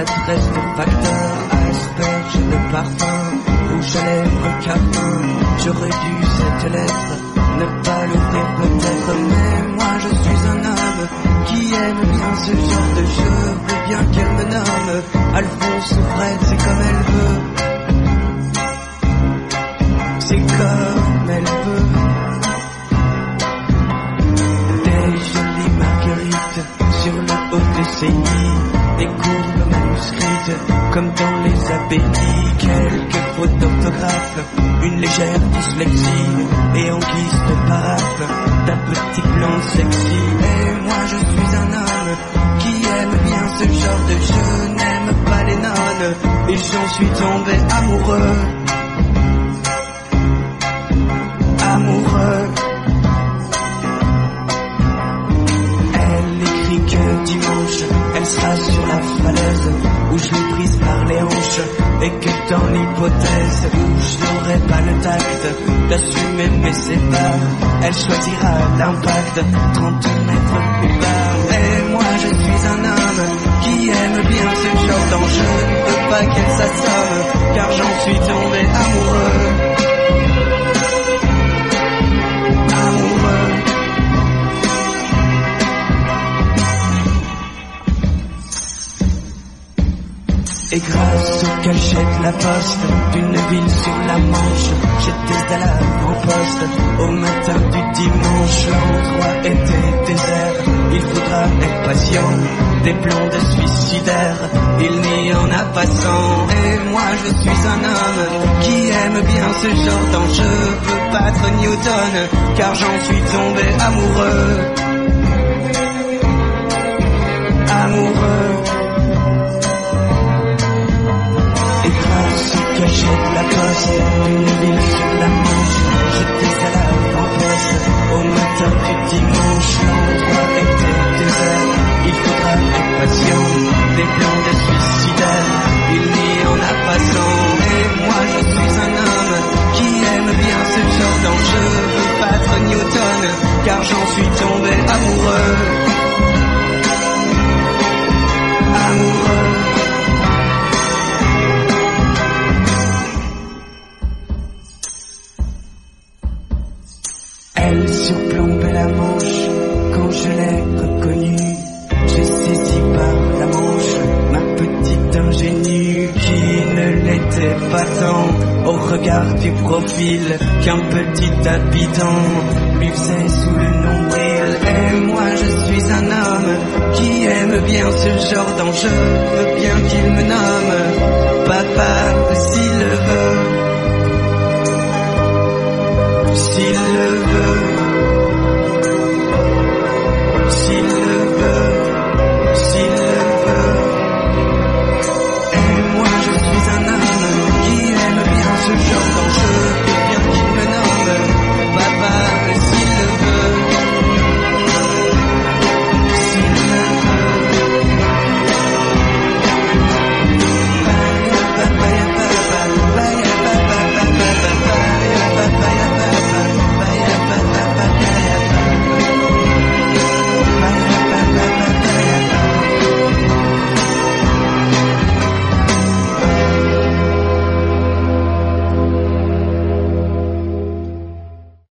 adresse de facteur, asperge de parfum, rouge à lèvres, carton. J'aurais dû cette lettre ne pas l'ouvrir peut-être, mais moi je suis un homme qui aime bien ce genre de jeu. Veux bien qu'elle me nomme Alphonse ou Fred, c'est comme elle veut. C'est comme elle veut. Des jolies marguerites sur le haut de ses nids, des courbes manuscrites comme dans les abbayes, quelques fautes d'orthographe, une légère dyslexie et en guise de paraphe d'un petit blonde sexy. Et moi je suis un homme qui aime bien ce genre de jeu, n'aime pas les nonnes et j'en suis tombé amoureux. Amoureux. Elle écrit que dimanche elle sera sur la falaise où je l'ai prise par les hanches, et que dans l'hypothèse où je n'aurai pas le tact d'assumer mes séparts, elle choisira l'impact 30 mètres plus bas. Et moi je suis un homme qui aime bien ce genre d'enjeu, ne veux pas qu'elle s'assomme car j'en suis tombé amoureux. Et grâce au cachet de la poste d'une ville sur la Manche, j'étais à l'avant-poste au matin du dimanche. L'endroit était désert, il faudra être patient. Des blondes suicidaires, il n'y en a pas 100. Et moi je suis un homme qui aime bien ce genre d'enjeu, veux battre Newton car j'en suis tombé amoureux. Amoureux. Cachet de la poste d'une ville sur la Manche, j'étais à l'avant-poste au matin du dimanche. L'endroit était désert, il faudra être patient. Des blondes suicidaires, il n'y en a pas 100. Et moi je suis un homme qui aime bien ce genre d'enjeu, veux battre Newton car j'en suis tombé amoureux. Amoureux. Elle surplombait la Manche quand je l'ai reconnue. J'ai saisi par la manche ma petite ingénue qui ne l'était pas tant au regard du profil qu'un petit habitant lui faisait sous le nombril. Et moi je suis un homme qui aime bien ce genre d'enjeu, veux bien qu'il me nomme papa s'il le veut. S'il le veut.